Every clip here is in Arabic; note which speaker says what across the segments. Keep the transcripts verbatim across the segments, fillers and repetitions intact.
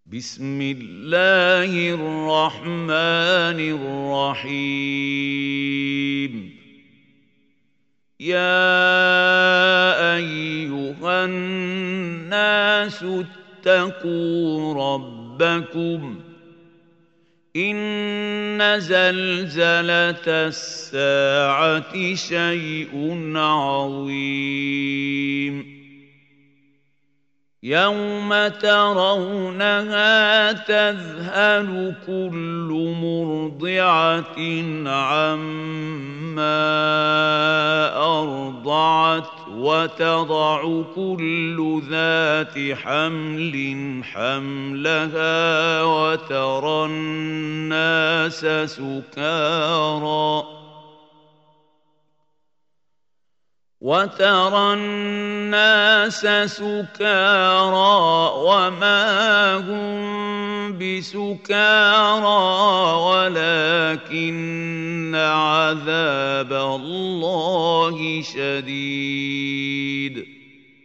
Speaker 1: بسم الله الرحمن الرحيم يا أيها الناس اتقوا ربكم إن زلزلة الساعة شيء عظيم يوم ترونها تذهل كل مرضعة عما أرضعت وتضع كل ذات حمل حملها وترى الناس سكارى وترى الناس سكارى وما هم بسكارى ولكن عذاب الله شديد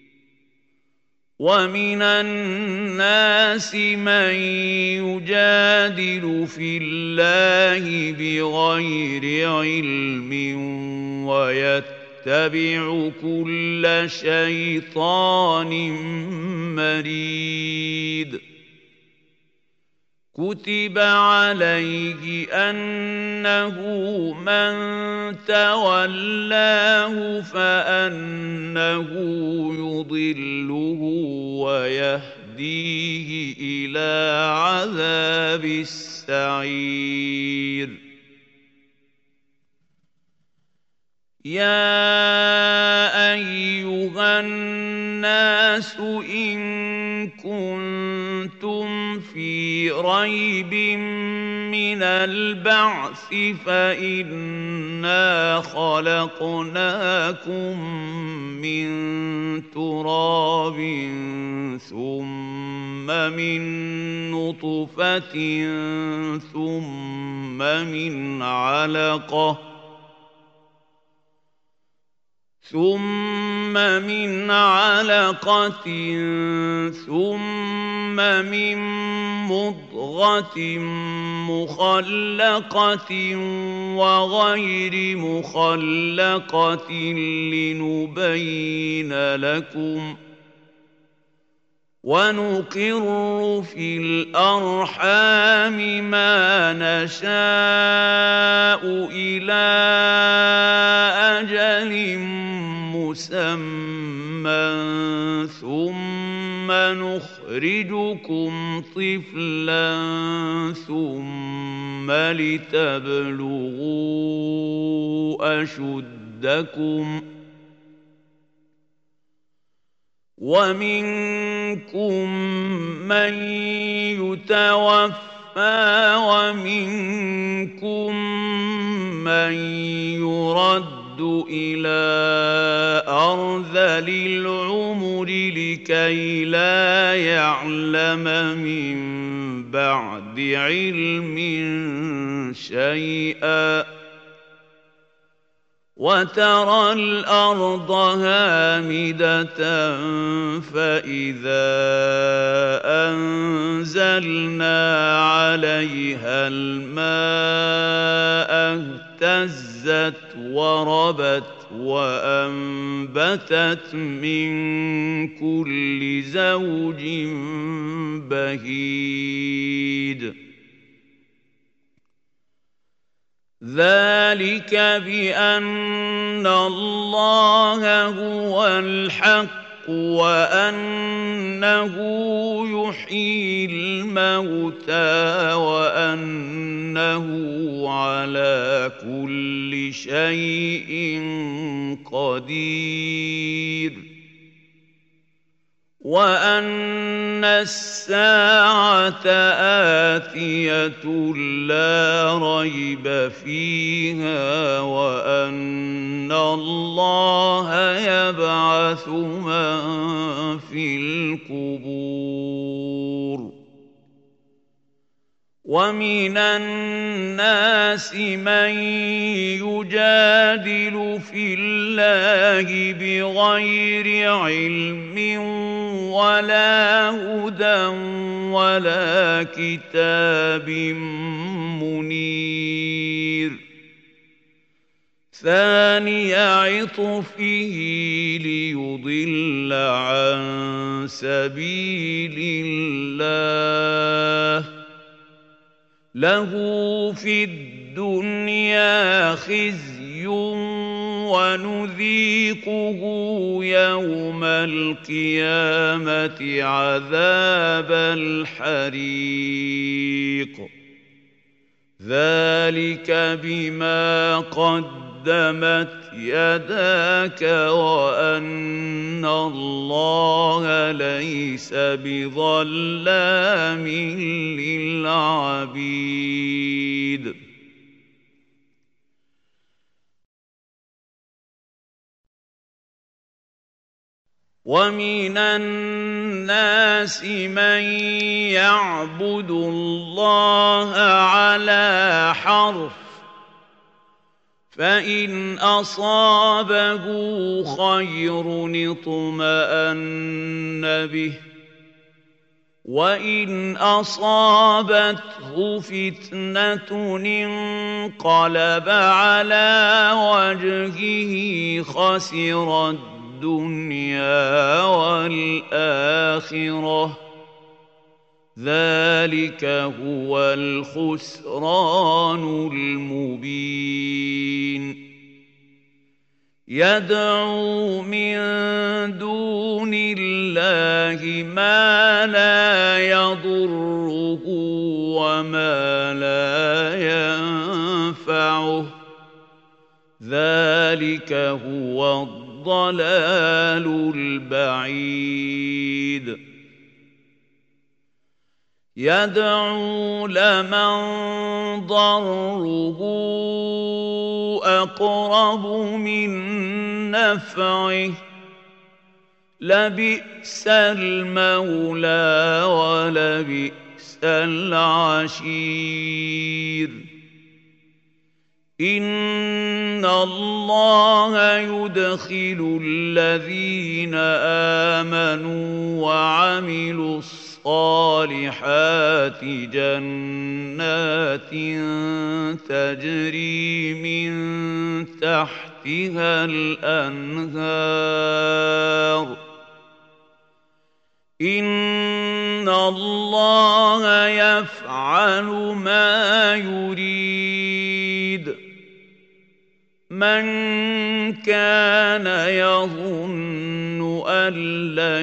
Speaker 1: ومن الناس من يجادل في الله بغير علم ويتبع اتبع كل شيطان مريد كتب عليه أنه من تولاه فأنه يضله ويهديه إلى عذاب السعير يا أيها الناس إن كنتم في ريب من البعث فإنا خلقناكم من تراب ثم من نطفة ثم من علقة ثم من علقة ثم من مضغة مخلقة وغير مخلقة لنبين لكم ونقر في الأرحام ما نشاء إلى أجل مسمى ثم نخرجكم طفلا ثم لتبلغوا أشدكم ومنكم من يتوفى ومنكم من يرد إلى أرذل العمر لكي لا يعلم من بعد علم شيئا وترى الأرض هامدة فإذا أنزلنا عليها الماء اهتزت وربت وأنبتت من كل زوج بهيج ذلك بأن الله هو الحق وأنه يحيي الموتى وأنه على كل شيء قدير وأن الساعة آتية لا ريب فيها وأن الله يبعث من في القبور ومن الناس من يجادل في الله بغير علم ولا هدى ولا كتاب منير ثاني عطفه ليضل عن سبيل الله له في الدنيا خزي ونذيقه يوم القيامة عذاب الحريق ذلك بما قدمت يداك وأن الله ليس بظلام للعبيد ومن الناس من يعبد الله على حرف فإن أصابه خير اطمأن به وإن أصابته فتنة انقلب على وجهه خسر الدنيا والآخرة ذلك هو الخسران المبين يدعو من دون الله ما لا يضره وما لا ينفعه ذلك هو الضلال البعيد يدعو لمن ضره أقرب من نفعه لبئس المولى ولبئس العشير إن الله يدخل الذين آمنوا وعملوا الصالحات جنات تجري من تحتها الأنهار إن الله يفعل ما يريد من كان يظن أن لن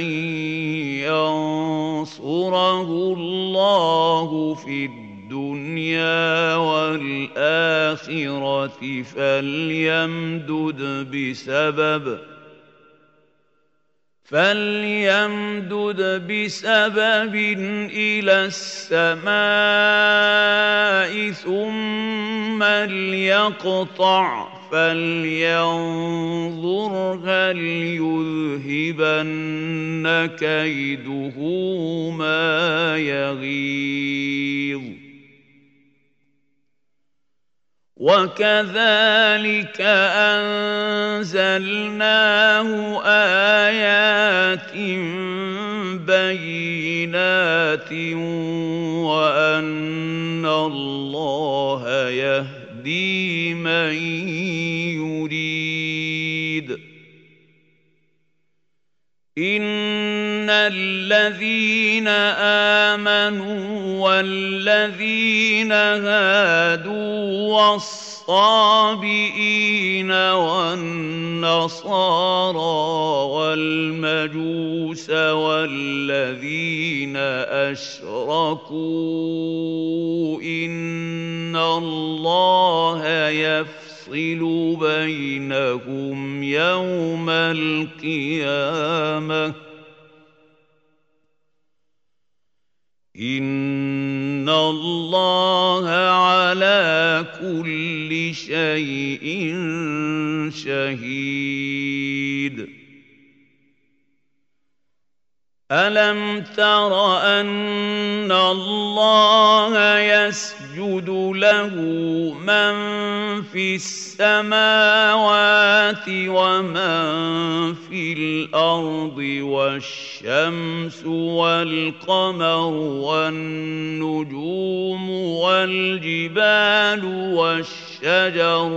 Speaker 1: ينصره الله في الدنيا والآخرة فليمدد بسبب فليمدد بسبب إلى السماء ثم ليقطع فلينظر هل يذهبن كيده ما يغيظ وكذلك أنزلناه آيات بينات وأن الله يهدي من يريد إن الذين آمنوا والذين هادوا والصابئين والنصارى والمجوس والذين أشركوا إن الله يفعل يفصل بينهم يوم القيامة إن الله على كل شيء شهيد ألم تر أن الله يسبح يسجد له من في السماوات ومن في الأرض والشمس والقمر والنجوم والجبال والشجر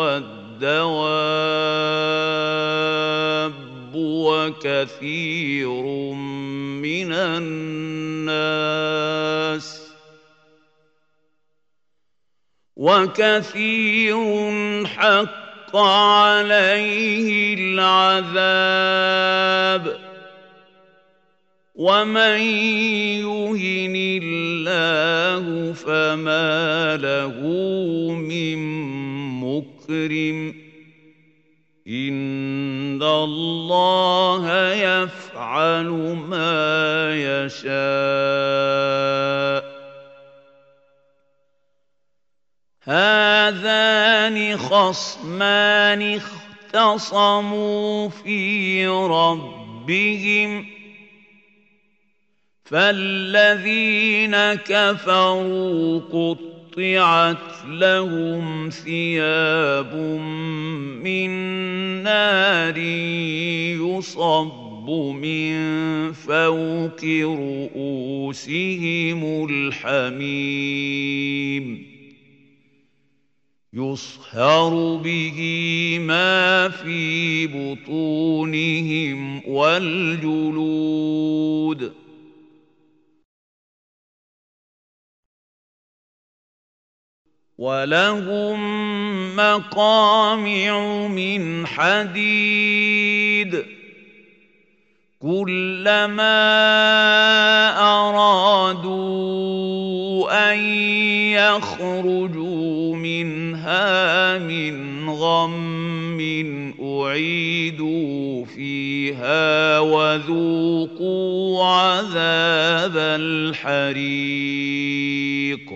Speaker 1: والدواب وكثير من الناس وكثير حق عليه العذاب ومن يهن الله فما له من مكرم إن الله يفعل ما يشاء هذان خصمان اختصموا في ربهم فالذين كفروا قطعت لهم ثياب من نار يصب من فوق رؤوسهم الحميم يصهر به ما في بطونهم والجلود ولهم مقامع من حديد كلما أرادوا أن يخرجوا منها من غم أعيدوا فيها وذوقوا عذاب الحريق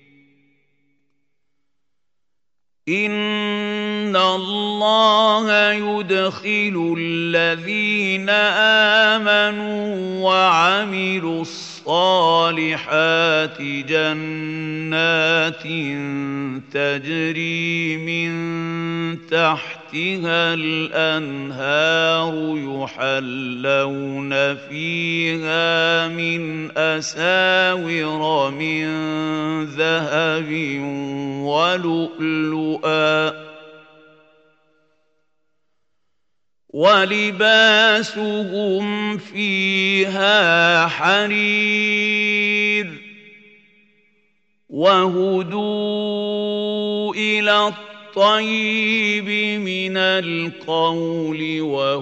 Speaker 1: إن الله يدخل الذين آمنوا وعملوا الصالحات جنات تجري من تحتها الأنهار يحلون فيها من أساور من ذهب ولؤلؤا ولباسهم فيها حرير وهدوا إلى الطيب من القول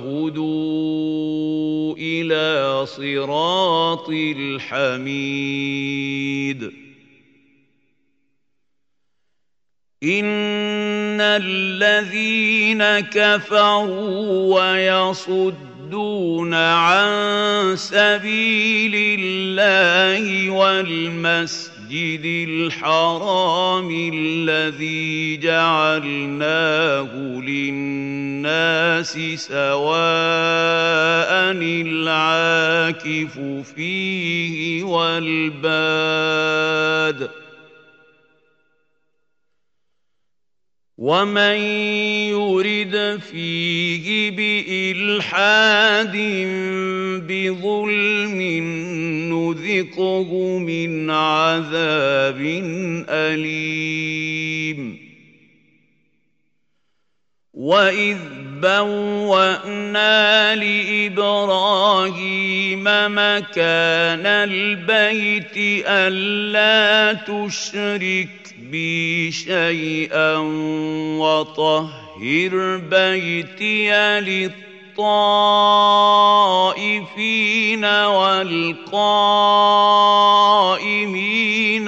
Speaker 1: وهدوا إلى صراط الحميد إن الذين كفروا ويصدون عن سبيل الله والمسجد الحرام الذي جعلناه للناس سواء العاكف فيه والباد ومن يرد فيه بإلحاد بظلم نذقه من عذاب أليم وإذ بوأنا لإبراهيم مكان البيت ألا تشرك بي شيئا وطهر بيتي للطائفين والقائمين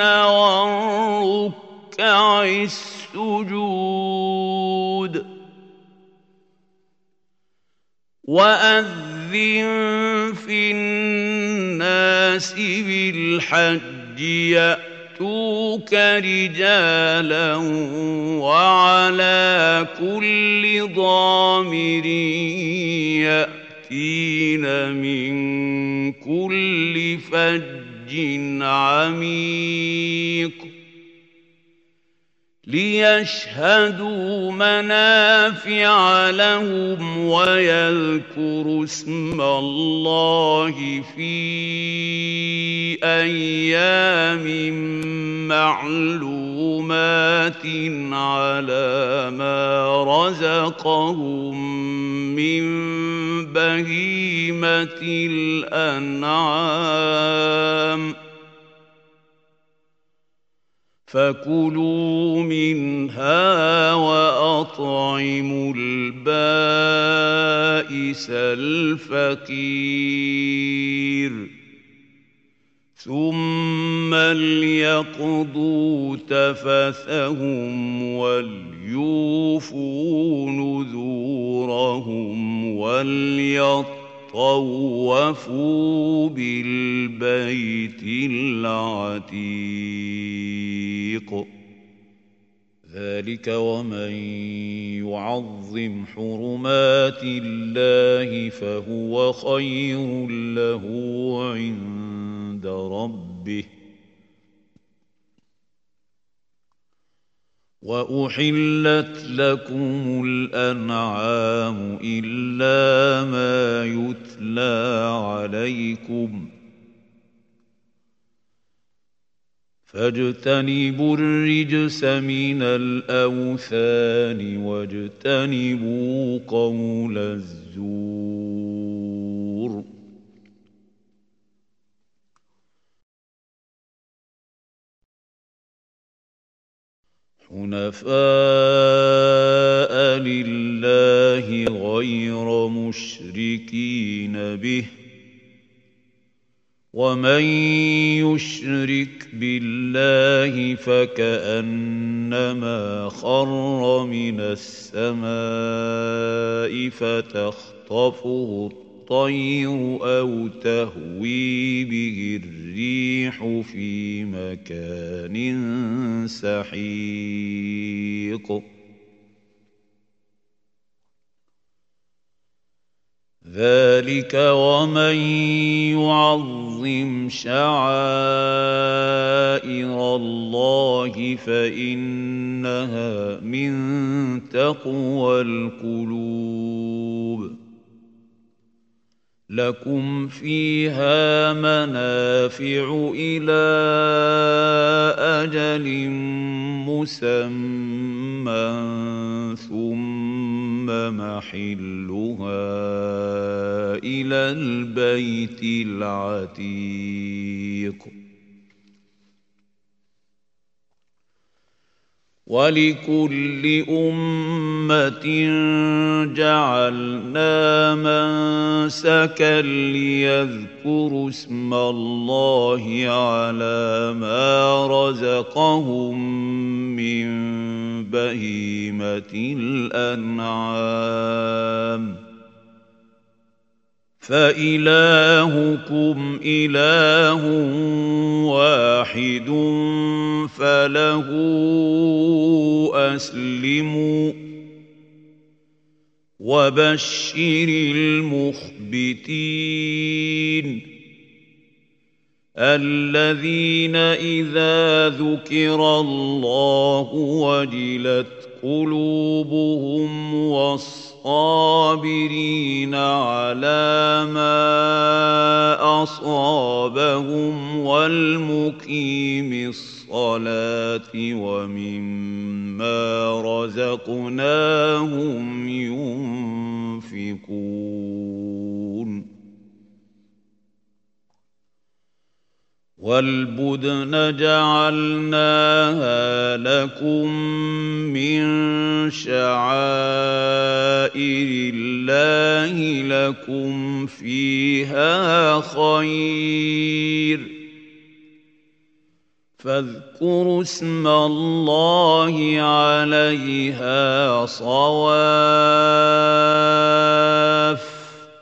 Speaker 1: والركع السجود وأذن في الناس بالحج يأتوك رجالا وعلى كل ضامر يأتين من كل فج عميق ليشهدوا منافع لهم ويذكروا اسم الله في أيام معلومات على ما رزقهم من بهيمة الأنعام فكلوا منها وأطعموا البائس الفقير ثم ليقضوا تفثهم وليوفوا نذورهم وليطوفوا بالبيت العتيق ذلك ومن يعظم حرمات الله فهو خير له عند ربه وأحلت لكم الأنعام إلا ما يتلى عليكم فاجتنبوا الرجس من الأوثان واجتنبوا قول الزور حنفاء لله غير مشركين به ومن يشرك بالله فكأنما خر من السماء فتخطفه الطير أو تهوي به الريح في مكان سحيق ذلك ومن يعظم شعائر الله فإنها من تقوى القلوب لكم فيها منافع إلى أجل مسمى ثم محلها إلى البيت العتيق ولكل أمة جعلنا منسكا ليذكروا اسم الله على ما رزقهم من بهيمة الأنعام فإلهكم إله واحد فله أسلموا وبشر المخبتين الذين إذا ذكر الله وجلت قلوبهم والصابرين على ما أصابهم والمقيم الصلاة ومما رزقناهم ينفقون والبدن جعلناها لكم من شعائر الله لكم فيها خير فاذكروا اسم الله عليها صواف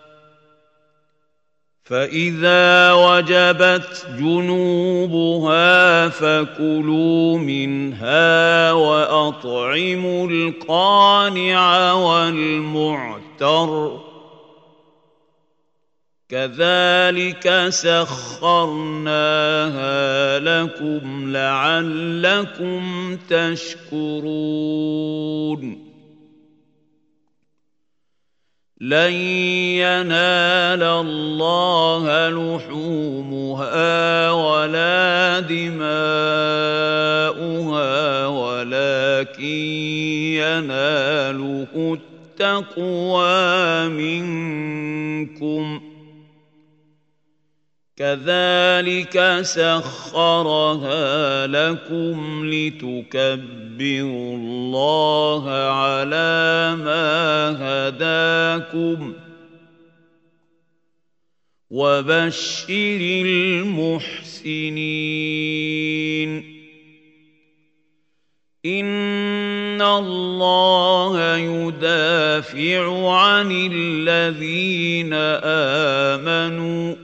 Speaker 1: فإذا وجبت جنوبها فكلوا منها وأطعموا القانع والمعتر كذلك سخرناها لكم لعلكم تشكرون لن ينال الله لحومها ولا دماؤها ولكن يناله التقوى منكم كذلك سخرها لكم لتكبروا الله على ما هداكم وبشر المحسنين إن الله يدافع عن الذين آمنوا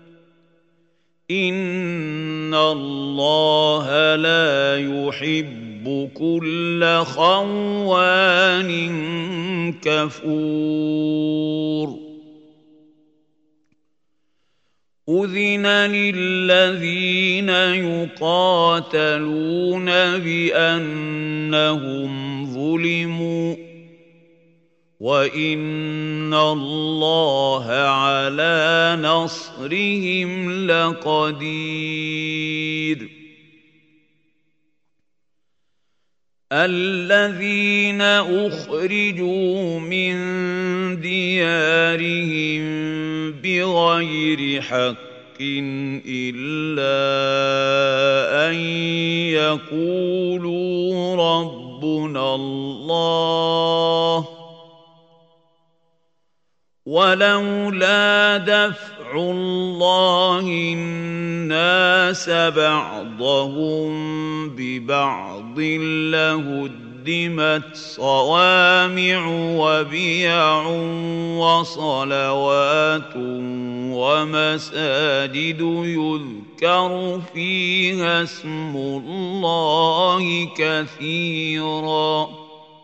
Speaker 1: إن الله لا يحب كل خوان كفور أذن للذين يقاتلون بأنهم ظلموا وإن الله على نصرهم لقدير الذين أخرجوا من ديارهم بغير حق إلا أن يقولوا ربنا الله ولولا دفع الله الناس بعضهم ببعض لهدمت صوامع وبيع وصلوات ومساجد يذكر فيها اسم الله كثيرا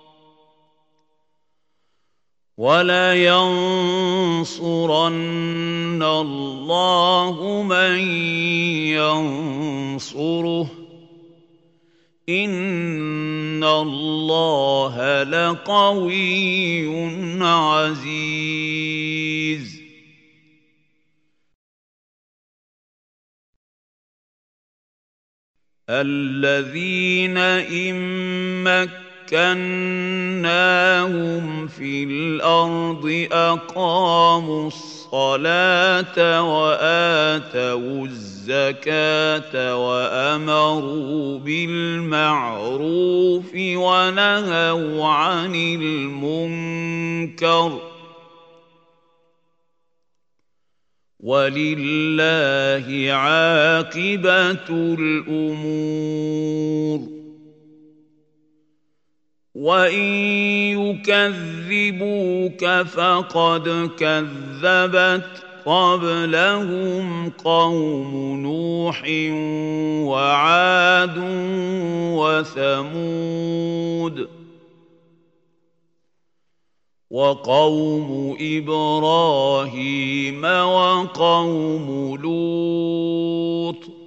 Speaker 1: وَلَيَنصُرَنَّ اللَّهُ مَن يَنصُرُهُ إِنَّ اللَّهَ لَقَوِيٌّ عَزِيزٌ الَّذِينَ إِن مكناهم في الأرض أقاموا الصلاة وآتوا الزكاة وأمروا بالمعروف ونهوا عن المنكر ولله عاقبة الأمور وَإِن يُكَذِّبُوكَ فَقَدْ كَذَّبَتْ قَبْلَهُمْ قَوْمُ نُوحٍ وَعَادٌ وَثَمُودُ وَقَوْمُ إِبْرَاهِيمَ وَقَوْمُ لُوطٍ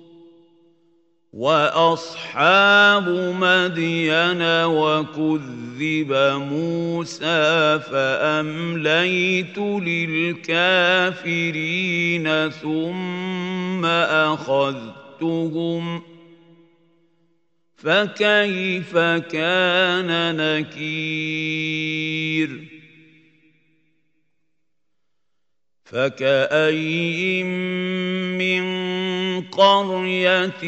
Speaker 1: وَأَصْحَابُ مَدْيَنَ وَكُذِّبَ مُوسَى فَأَمْلَيْتُ لِلْكَافِرِينَ ثُمَّ أَخَذْتُهُمْ فَكَيْفَ كَانَ نَكِيرِ فَكَأَيِّن مِّن قَرْيَةٍ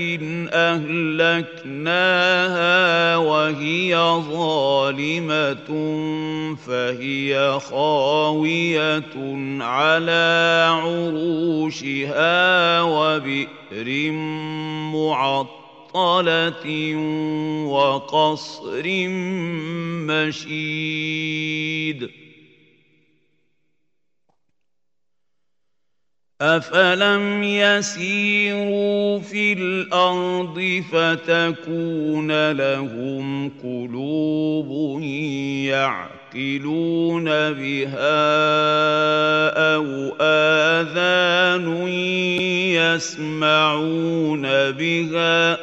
Speaker 1: أَهْلَكْنَاهَا وَهِيَ ظَالِمَةٌ فَهِيَ خَاوِيَةٌ عَلَى عُرُوشِهَا وَبِئْرٍ مُّعَطَّلَةٍ وَقَصْرٍ مَّشِيدٍ أَفَلَمْ يَسِيرُوا فِي الْأَرْضِ فَتَكُونَ لَهُمْ قُلُوبٌ يَعْقِلُونَ يعقلون بها أو آذان يسمعون بها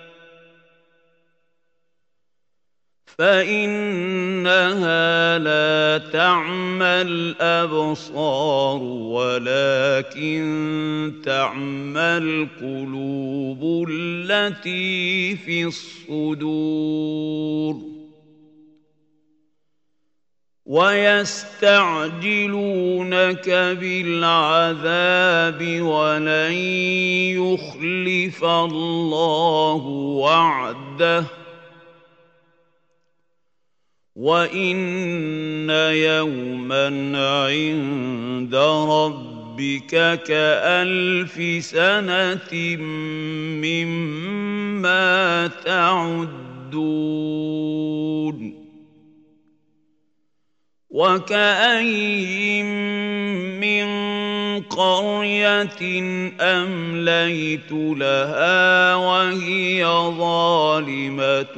Speaker 1: فإنها لا تعمى الأبصار ولكن تعمى القلوب التي في الصدور ويستعجلونك بالعذاب ولن يخلف الله وعده وإن يوما عند ربك كألف سنة مما تعدون وكأين من قرية أمليت لها وهي ظالمة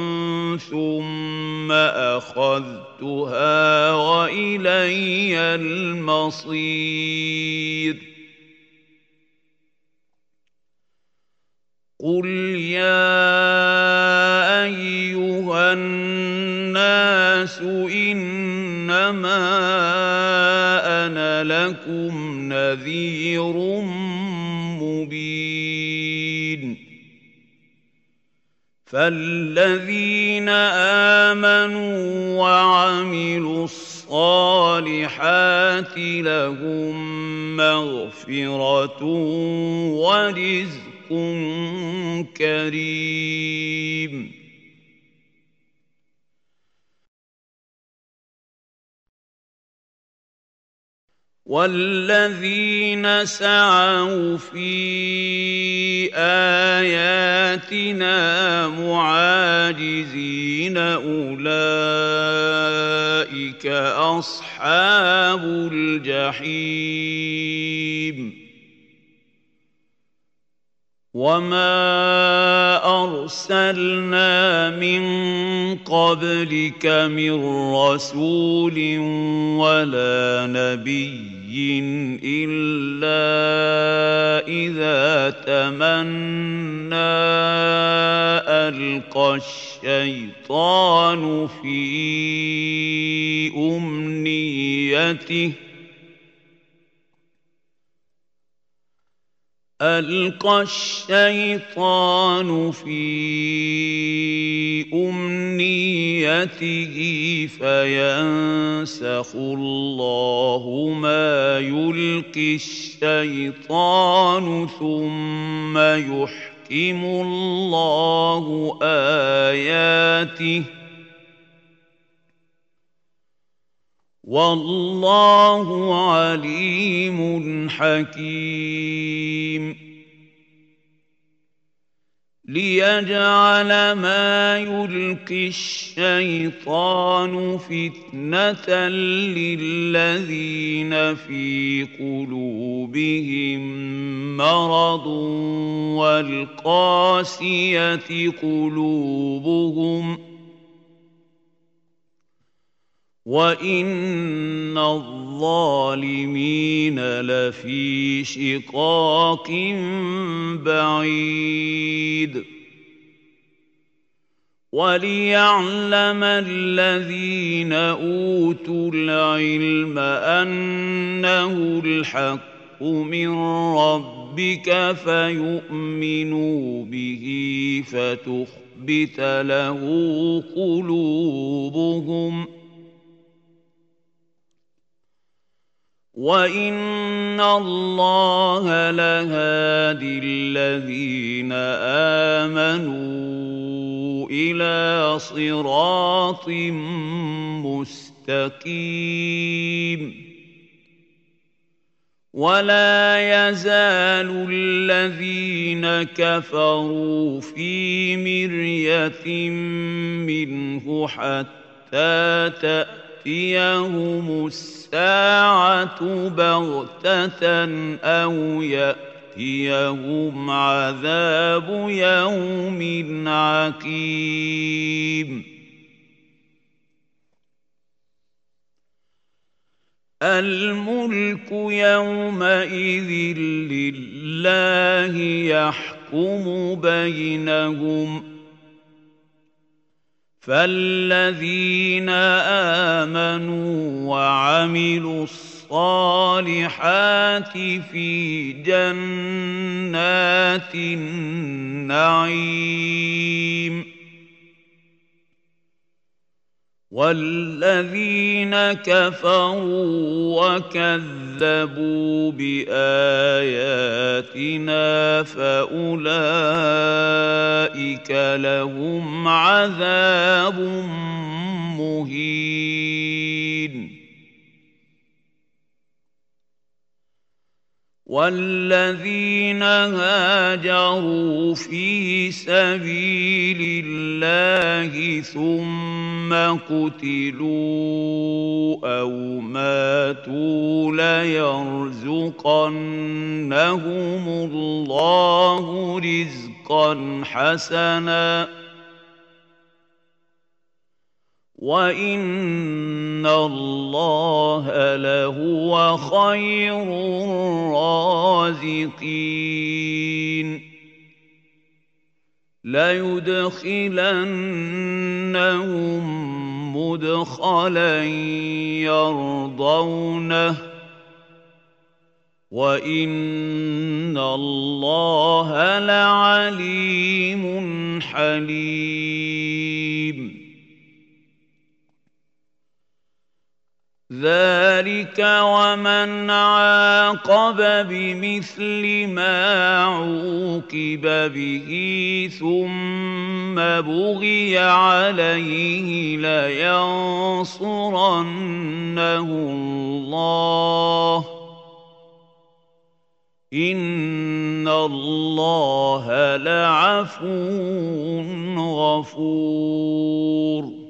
Speaker 1: ثم أخذتها وإلي المصير قل يا أيها الناس إنما أنا لكم نذير مبين فالذين آمنوا وعملوا الصالحات لهم مغفرة ورزق كريم والذين سعوا في آياتنا معاجزين أولئك أصحاب الجحيم وما أرسلنا من قبلك من رسول ولا نبي إلا إذا تمنى ألقى الشيطان في أمنيته ألقى الشيطان في أمنيته فينسخ الله ما يلقي الشيطان ثم يحكم الله آياته والله عليم حكيم ليجعل ما يلقي الشيطان فتنة للذين في قلوبهم مرض والقاسية قلوبهم وإن الظالمين لفي شقاق بعيد وليعلم الذين أوتوا العلم أنه الحق من ربك فيؤمنوا به فتخبت له قلوبهم وَإِنَّ اللَّهَ لَهَادِي الَّذِينَ آمَنُوا إِلَى صِرَاطٍ مُسْتَقِيمٍ وَلَا يَزَالُ الَّذِينَ كَفَرُوا فِي مِرْيَةٍ مِّنْهُ حَتَّى تَأْتِيَهُمُ السَّاعَةُ بَغْتَةً أَوْ يَأْتِيَهُمْ عَذَابُ يَوْمٍ عَقِيمٍ الملك يومئذ لله يحكم بينهم فالذين آمنوا وعملوا الصالحات في جنات النعيم والذين كفروا وكذبوا بآياتنا فأولئك لهم عذاب مهين والذين هاجروا في سبيل الله ثم قتلوا أو ماتوا ليرزقنهم الله رزقا حسنا وَإِنَّ اللَّهَ لَهُوَ خَيْرُ الرَّازِقِينَ لَيُدْخِلَنَّهُم مُّدْخَلًا يَرْضَوْنَهُ وَإِنَّ اللَّهَ لَعَلِيمٌ حَلِيمٌ ذَلِكَ وَمَنْ عَاقَبَ بِمِثْلِ مَا عُوقِبَ بِهِ ثُمَّ بُغِيَ عَلَيْهِ لَيَنصُرَنَّهُ اللَّهُ إِنَّ اللَّهَ لَعَفُوٌّ غَفُورٌ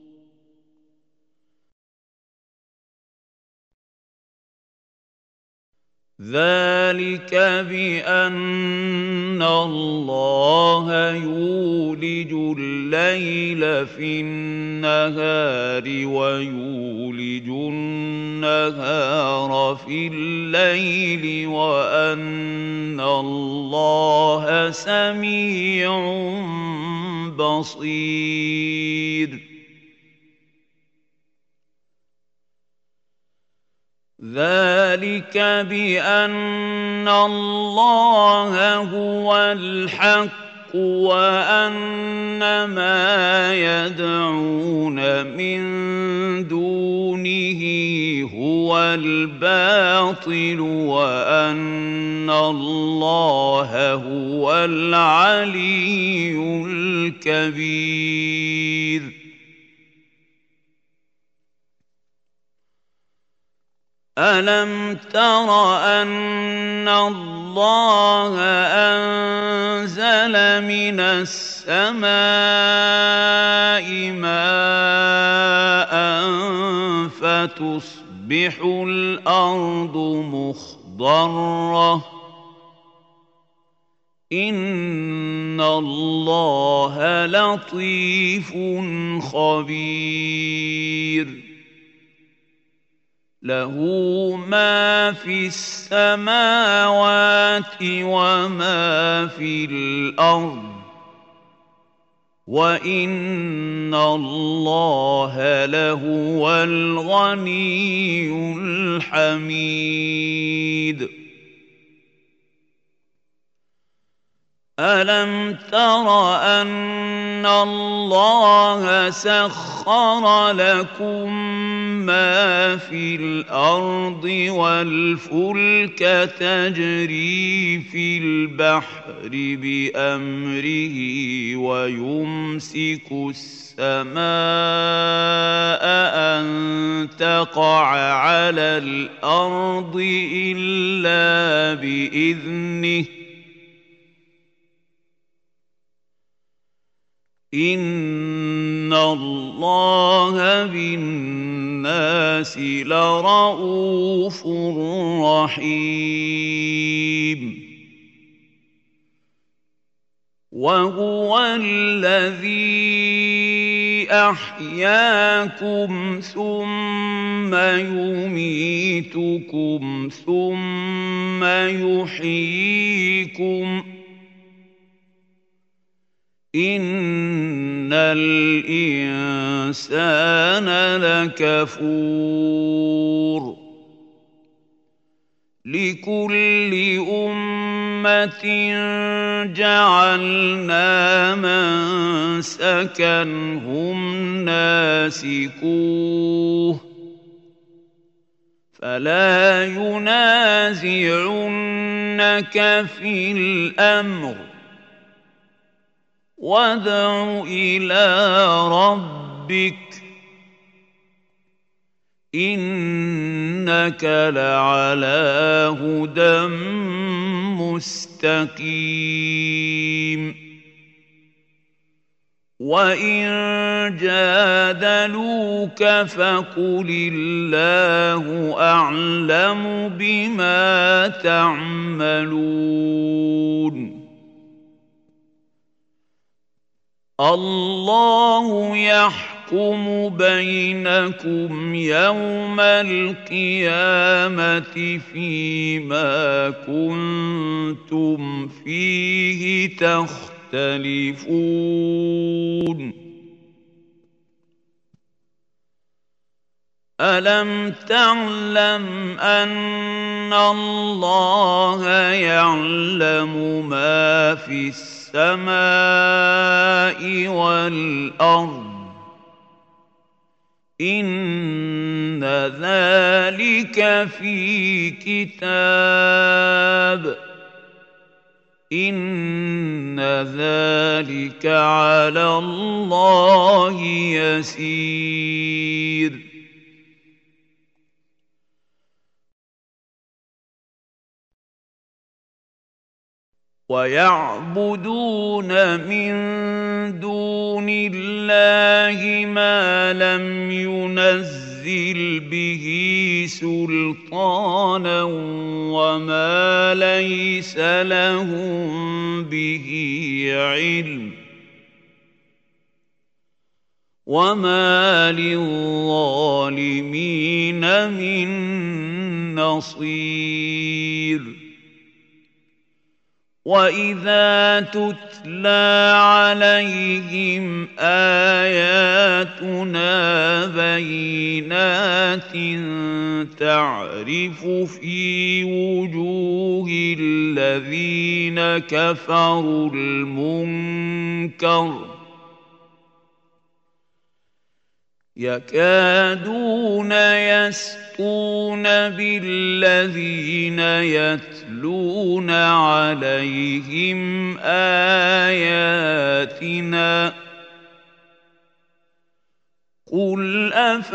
Speaker 1: ذَلِكَ بِأَنَّ اللَّهَ يُولِجُ اللَّيْلَ فِي النَّهَارِ وَيُولِجُ النَّهَارَ فِي اللَّيْلِ وَأَنَّ اللَّهَ سَمِيعٌ بَصِيرٌ ذَلِكَ بِأَنَّ اللَّهَ هُوَ الْحَقُّ وَأَنَّ مَا يَدْعُونَ مِن دُونِهِ هُوَ الْبَاطِلُ وَأَنَّ اللَّهَ هُوَ الْعَلِيُّ الْكَبِيرُ أَلَمْ تَرَ أَنَّ اللَّهَ أَنزَلَ مِنَ السَّمَاءِ مَاءً فَتُصْبِحُ الْأَرْضُ مُخْضَرَّةً إِنَّ اللَّهَ لَطِيفٌ خَبِيرٌ لَهُ مَا فِي السَّمَاوَاتِ وَمَا فِي الْأَرْضِ وَإِنَّ اللَّهَ لَهُوَ الْغَنِيُّ الْحَمِيدُ أَلَمْ تَرَ أَنَّ اللَّهَ سَخَّرَ لَكُم مَّا فِي الْأَرْضِ وَالْفُلْكَ تَجْرِي فِي الْبَحْرِ بِأَمْرِهِ وَيُمْسِكُ السَّمَاءَ أَن تَقَعَ عَلَى الْأَرْضِ إِلَّا بِإِذْنِهِ إِنَّ اللَّهَ بِالنَّاسِ لَرَءُوفٌ رَحِيمٌ وَهُوَ الَّذِي أحياكم ثم يميتكم ثم يحييكم إن الإنسان لكفور لكل أمة جعلنا منسكا هم ناسكوه فلا ينازعنك في الأمر وادع إلى ربك إنك لعلى هدى مستقيم وإن جادلوك فقل الله أعلم بما تعملون الله يحكم بينكم يوم القيامة فيما كنتم فيه تختلفون ألم تعلم أن الله يعلم ما في السماء السماء والأرض إن ذلك في كتاب إن ذلك على الله يسير ويعبدون من دون الله ما لم ينزل به سلطانا وما ليس لهم به علم وما للظالمين من نصير وإذا تتلى عليهم آياتنا بينات تعرف في وجوه الذين كفروا المنكر يكادون يسطون بالذين يتلون عليهم آياتنا قل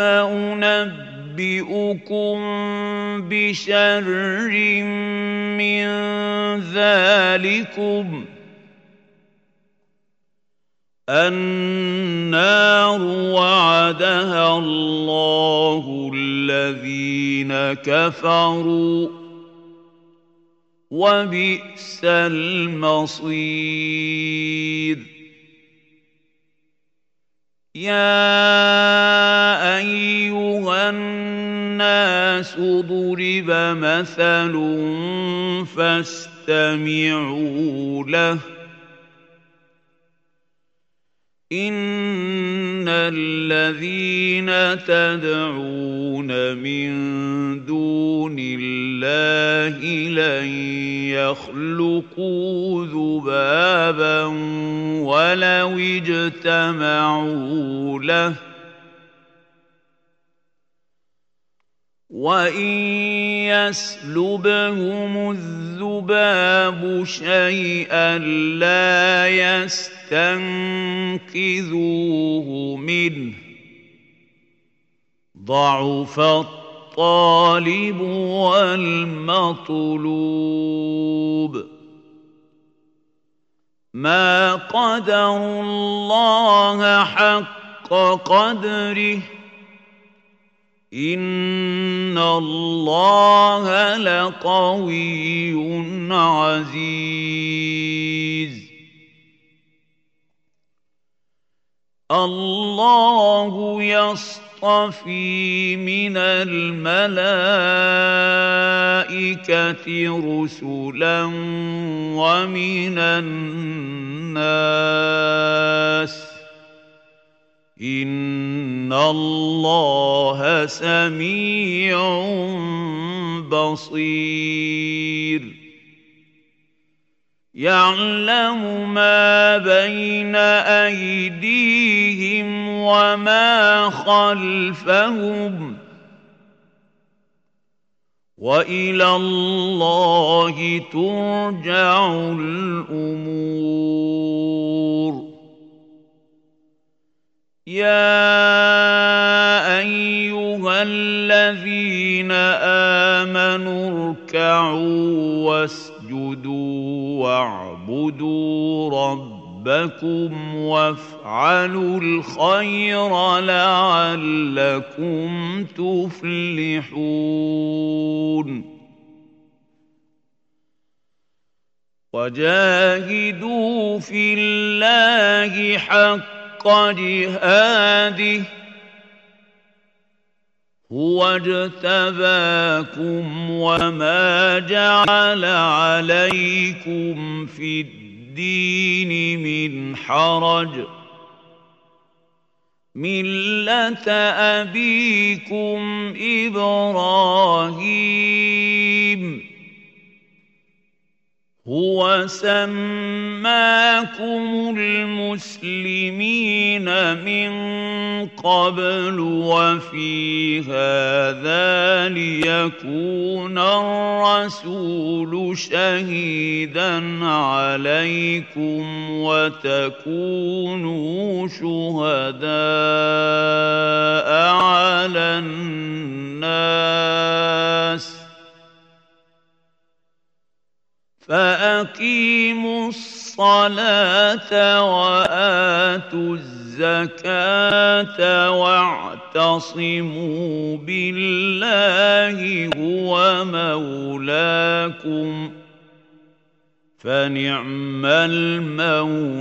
Speaker 1: أفأنبئكم بشر من ذلكم النار وعدها الله الذين كفروا وبئس المصير يا أيها الناس ضرب مثل فاستمعوا له إن الذين تدعون من دون الله لن يخلقوا ذبابا ولو اجتمعوا له وإن يسلبهم الذباب شيئا لا يستنقذوه منه ضعف الطالب والمطلوب ما قدروا الله حق قدره إن الله لقوي عزيز الله يصطفي من الملائكة رسلا ومن الناس إن الله سميع بصير يعلم ما بين أيديهم وما خلفهم وإلى الله ترجع الأمور يا أيها الذين آمنوا اركعوا واسجدوا واعبدوا ربكم وافعلوا الخير لعلكم تفلحون وجاهدوا في الله حق جهاده هو اجتباكم وما جعل عليكم في الدين من حرج ملة أبيكم إبراهيم هو سماكم المسلمين من قبل وفي هذا ليكون الرسول شهيدا عليكم وتكونوا شهداء على الناس فأقيموا الصلاة وآتوا الزكاة واعتصموا بالله هو مولاكم فنعم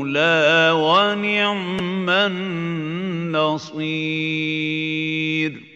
Speaker 1: المولى ونعم النصير